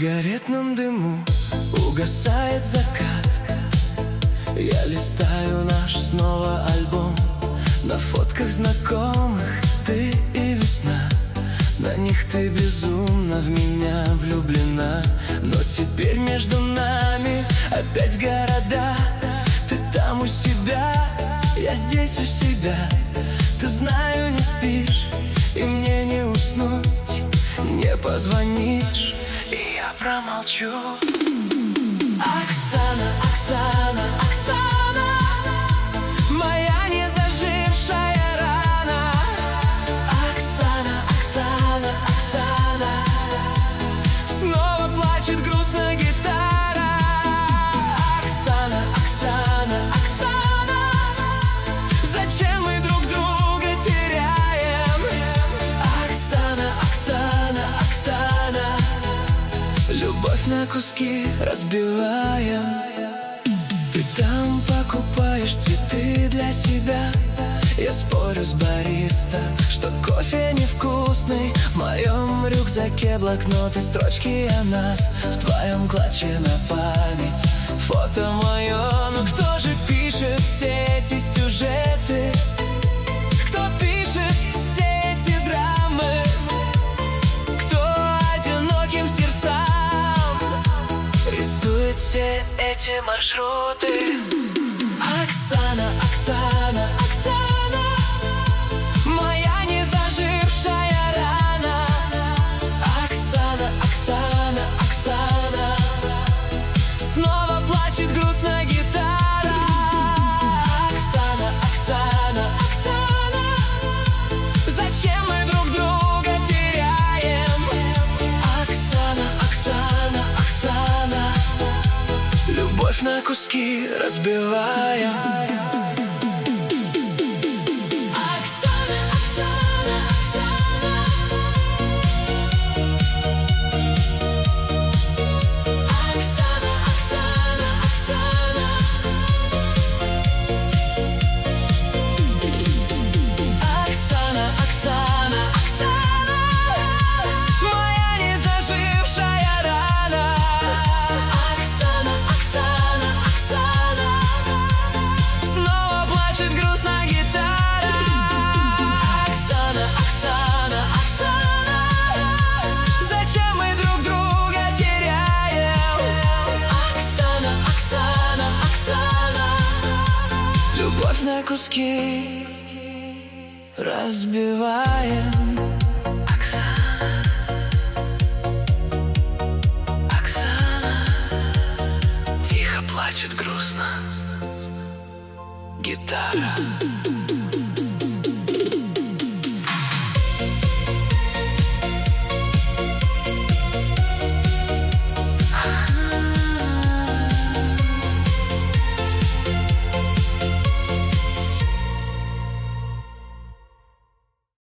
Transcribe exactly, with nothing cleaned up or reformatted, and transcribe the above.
сигаретном дыму угасает закат. Я листаю наш снова альбом. На фотках знакомых ты и весна. На них ты безумно в меня влюблена. Но теперь между нами опять города. Ты там у себя, я здесь у себя. Ты, знаю, не спишь, и мне не уснуть. Не позвонишь, и я промолчу. Оксана, Оксана, Оксана, моя незажившая рана. Оксана, Оксана, Оксана, снова плачет грустно гитара. Оксана, Оксана, Оксана, зачем мы друг друга теряем? Оксана, Оксана, Оксана, любовь на куски разбиваем. Ты там покупаешь цветы для себя. Я спорю с бариста, что кофе невкусный. В моем рюкзаке блокноты, строчки о нас. В твоем клатче на память фото мое. Но кто же пишет все эти сюжеты? Кто пишет все эти драмы? Кто одиноким сердцам рисует все эти маршруты? Оксана, Оксана, Оксана, моя незажившая рана. Оксана, Оксана, Оксана, снова плачет грустно гитара. Оксана, Оксана, Оксана, зачем мы друг друга теряем? Оксана, Оксана, Оксана, любовь на куски разбиваем. Оксана, Оксана, Оксана, Оксана, Оксана, Оксана, Оксана, Оксана, Оксана, моя незажившая рана. Оксана, Оксана, Оксана, снова плачет грустно гитара. Оксана, Оксана, Оксана, зачем мы друг друга теряем? Оксана, Оксана, Оксана, любовь на куски разбиваем. Оксана, Оксана, тихо плачет грустно гитара.